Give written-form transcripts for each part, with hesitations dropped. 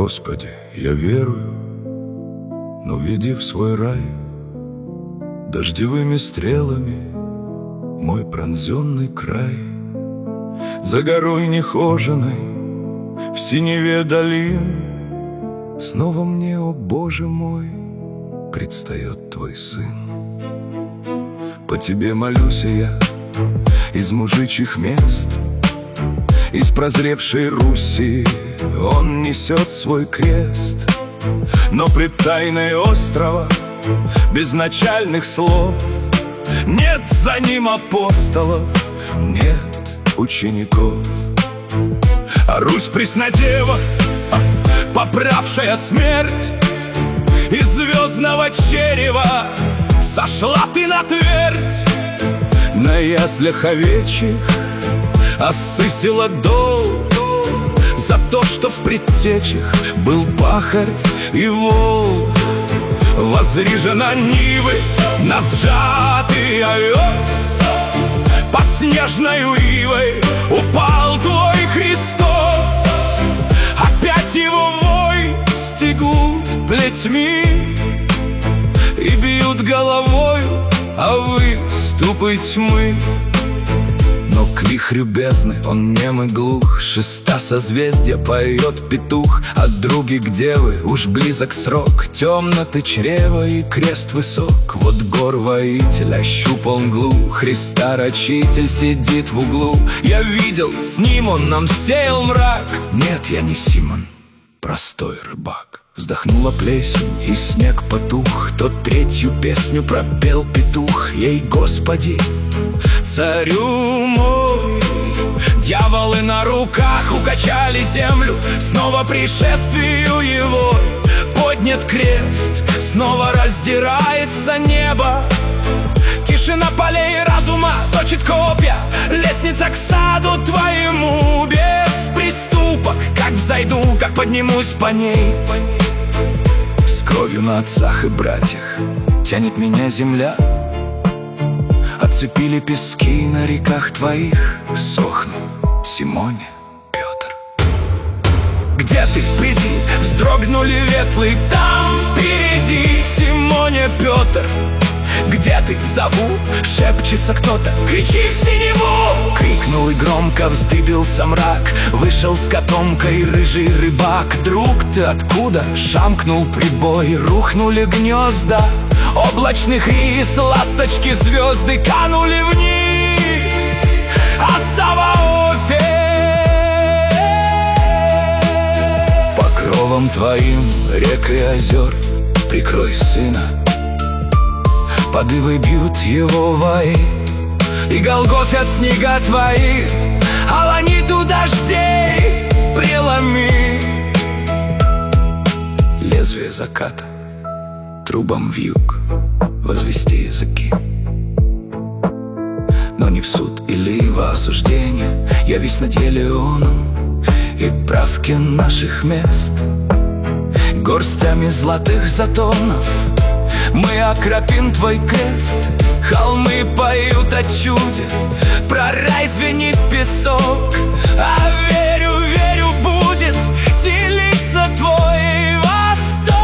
Господи, я верую, но веди в свой рай дождевыми стрелами мой пронзенный край. За горой нехоженой, в синеве долин, снова мне, о Боже мой, предстает Твой Сын. По Тебе молюсь я из мужичьих мест, из прозревшей Руси Он несет свой крест. Но пред тайной острова, без начальных слов, нет за ним апостолов, нет учеников. А Русь Преснодева, поправшая смерть, из звездного черева сошла ты на твердь. На яслях овечьих осысила дол за то, что в предтечах был пахарь и вол. Возри же на нивы, на сжатый овес, под снежною ивой упал Твой Христос. Опять Его вой стегут плетьми и бьют головою о выступы тьмы. Но к вихрю бездны он нем и глух, шеста созвездия поет петух. От други к девы уж близок срок, темно ты чрево и крест высок. Вот гор воитель ощупал мглу, Христа рачитель сидит в углу. Я видел, с ним он нам сеял мрак. Нет, я не Симон, простой рыбак. Вздохнула плесень, и снег потух. Тот третью песню пропел петух. Ей, Господи, царю мой. Дьяволы на руках укачали землю, снова пришествию Его поднят крест, снова раздирается небо. Тишина полей разума точит копья, лестница к саду Твоему без приступок. Как взойду, как поднимусь по ней, с кровью на отцах и братьях тянет меня земля. Отцепили пески на реках Твоих, сохну, Симоне, Петр. Где ты, приди, вздрогнули ветлы там впереди, Симоне, Петр. Где ты, зову, шепчется кто-то, кричи в синеву! Крикнул и громко вздыбился мрак, вышел с котомкой рыжий рыбак. Друг, ты откуда? Шамкнул прибой, рухнули гнезда облачных рис, ласточки звезды канули вниз. А Саваофе покровом Твоим рек и озер прикрой Сына. Подывы бьют Его вои и голгофят снега Твои, аланиту дождей преломи. Лезвие заката трубам вьюг возвести языки, но не в суд или во осуждение явись над Елеоном и правки наших мест. Горстями золотых затонов мы окропим Твой крест. Холмы поют о чуде, про рай звенит песок. А верю, верю, будет делиться Твой восток.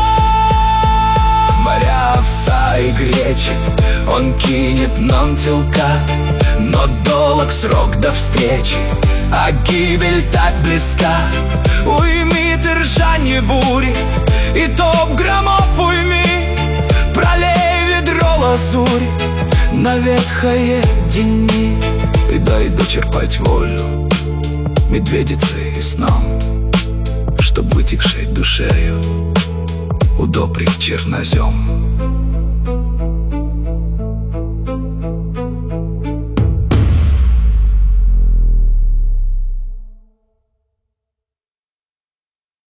Моря, овса и гречи Он кинет нам телка, но долг срок до встречи, а гибель так близка. Уйми ты ржанье бури и топ громов уйми, пролей ведро лазури на ветхое дни. И дай дочерпать волю медведице и сном, чтоб вытекшей душею удобрить чернозем.